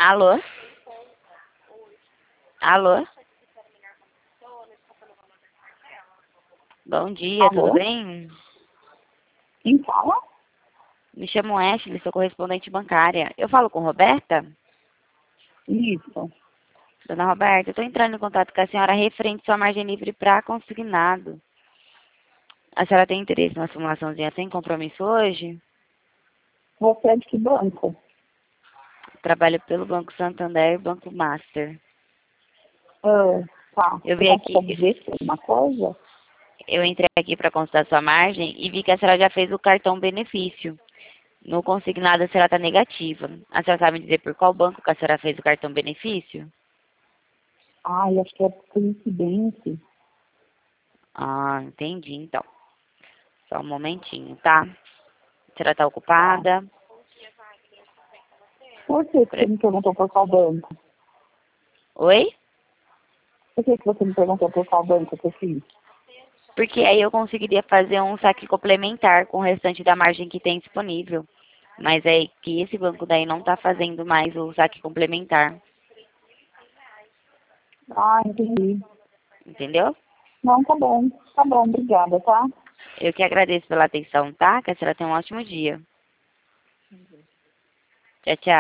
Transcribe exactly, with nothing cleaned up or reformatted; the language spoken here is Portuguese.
Alô? Alô? Bom dia, Alô? tudo bem? Quem fala? Me chamo Ashley, sou correspondente bancária. Eu falo com Roberta? Isso. Dona Roberta, eu estou entrando em contato com a senhora referente à sua margem livre para consignado. A senhora tem interesse numa simulaçãozinha sem compromisso hoje? Você é de que banco? Trabalho pelo Banco Santander e Banco Master. Ah, tá. Eu Você vi consegue aqui, ver alguma coisa? eu entrei aqui para consultar sua margem e vi que a senhora já fez o cartão benefício. No consignado a senhora está negativa. A senhora sabe me dizer por qual banco que a senhora fez o cartão benefício? Ai, acho que é coincidência. Ah, entendi então. Só um momentinho, tá? A senhora está Tá. ocupada? Por que que você me perguntou por qual banco? Oi? Por que que você me perguntou por qual banco que eu fiz? Porque aí eu conseguiria fazer um saque complementar com o restante da margem que tem disponível. Mas é que esse banco daí não está fazendo mais o saque complementar. Ah, entendi. Entendeu? Não, tá bom. Tá bom, obrigada, tá? Eu que agradeço pela atenção, tá? Que a senhora tenha um ótimo dia. Tchau, tchau.